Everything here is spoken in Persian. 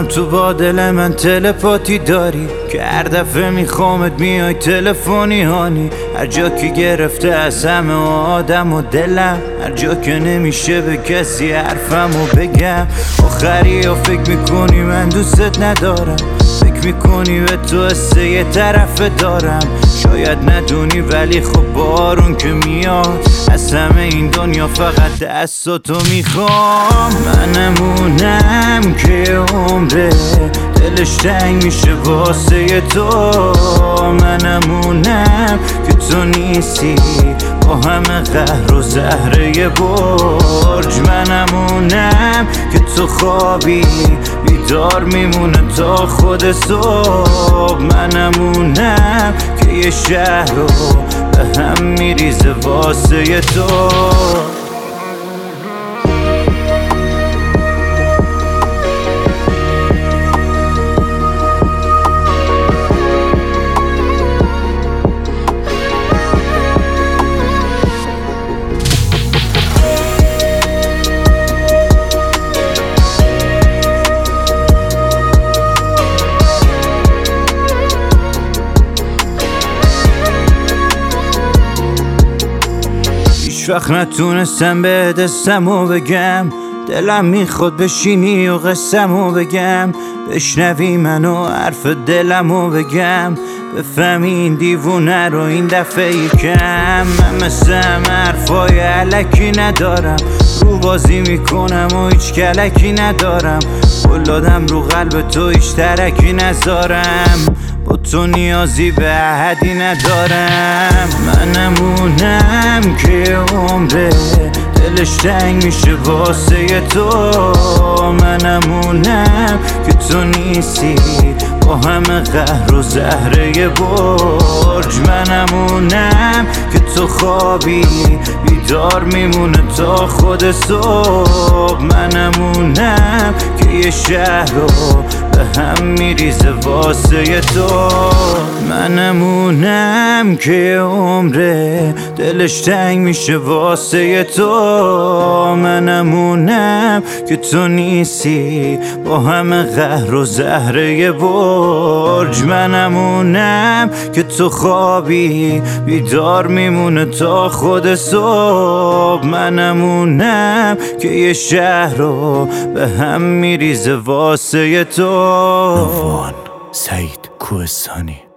میدونم تو با دل من تلپاتی داری که هر دفعه میخوامت میای تلفنی هانی. هر جا که گرفته از همه آدم و دلم، هر جا که نمیشه به کسی حرفمو بگم. آخری ها فکر میکنی من دوستت ندارم، فکر میکنی به تو حسه یه طرف دارم. شاید ندونی ولی خب بارون که میاد از همه این دنیا فقط دستاتو میخوام. منمونم که عمره دلش تنگ میشه واسه تو. منمونم که تو نیستی با همه قهر و زهره برج. منمونم که تو خوابی بیدار میمونه تا خود صبح. منمونم که یه شهر رو به هم میریزه واسه تو. هیچ وقت نتونستم به دستمو بگم، دلم میخواد بشینی و قصه‌مو بگم. بشنوی منو حرف دلمو بگم، بفهمی این دیوونه رو این دفعه یکم. من مثل همه حرفای علکی ندارم، رو بازی میکنم و هیچ کلکی ندارم. قول دادم رو قلب تو هیچ ترکی نذارم، با تو نیازی به احدی ندارم. منمونم که عمره دلش تنگ میشه واسه تو. منمونم که تو نیستی با همه قهر و زهره برج. منمونم که تو خوابی بیدار میمونه تا خود صبح. منمونم که یه شهر رو به هم میریزه واسه تو. منمونم که عمره دلش تنگ میشه واسه تو. منمونم که تو نیستی با همه قهر و زهره برج. منمونم که تو خوابی بیدار میمونه تا خود صبح. منمونم که یه شهر رو به هم میریزه واسه تو. نوفان سعید کوهستانی.